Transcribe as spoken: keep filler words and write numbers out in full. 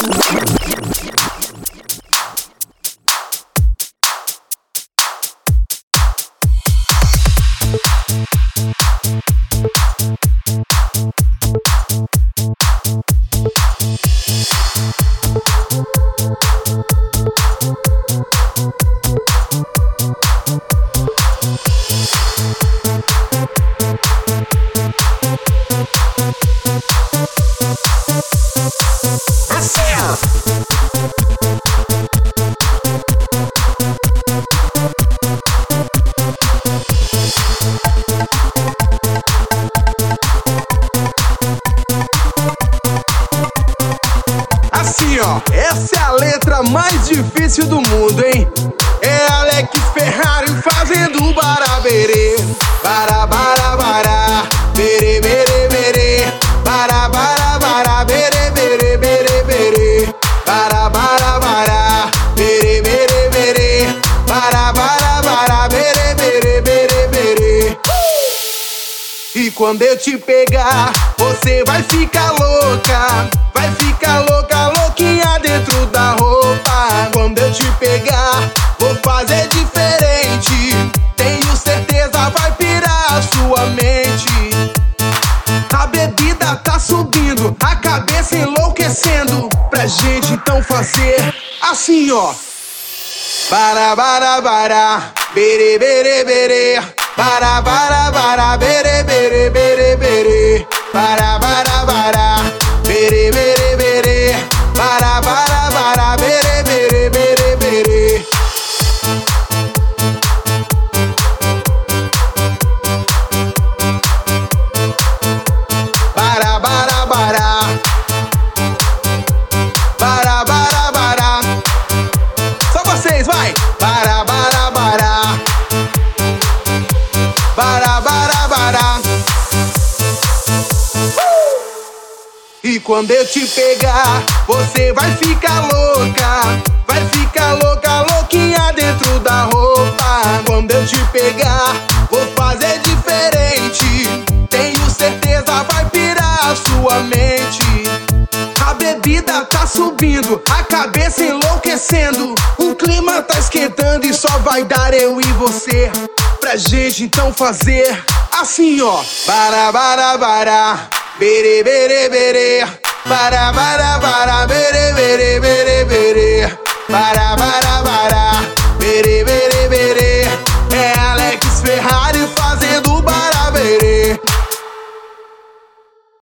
Assim, ó, essa é a letra mais difícil do mundo, hein? É Alex Ferrari fazendo baraberê. Bara, bara, bara, berê, berê, berê. Bara, bara, bara, berê, berê, berê, berê. Bara, bara, bara, berê, berê, berê. Bara, bara, bara, berê, berê, berê, berê. E quando eu te pegar, você vai ficar louca. Vai ficar louca, louquinha dentro da roupa. Quando eu te pegar, vou fazer diferente. Tenho certeza vai pirar a sua mente. A bebida tá subindo, a cabeça enlouquecendo. Pra gente então fazer assim, ó. Bara, bara, bara, berê, berê, berê. Bara, bara, bara, berê, berê, berê, berê. Bara, bara, bara, berê, berê, berê. Bara, bara, bara, berê, berê, berê, berê. Bara, bara, bara. Bara, bara, bara. Só vocês, vai! Bara, bara, bara. Bara, bara, bara. E quando eu te pegar, você vai ficar louca. Vai ficar louca, louquinha dentro da roupa. Quando eu te pegar, vou fazer diferente. Tenho certeza vai pirar a sua mente. A bebida tá subindo, a cabeça enlouquecendo. O clima tá esquentando e só vai dar eu e você. Pra gente então fazer assim, ó. Bara, bara, bara. Berê, berê, berê. Bara, bara, bara. Berê, berê, berê, berê. Bara, bara, bara.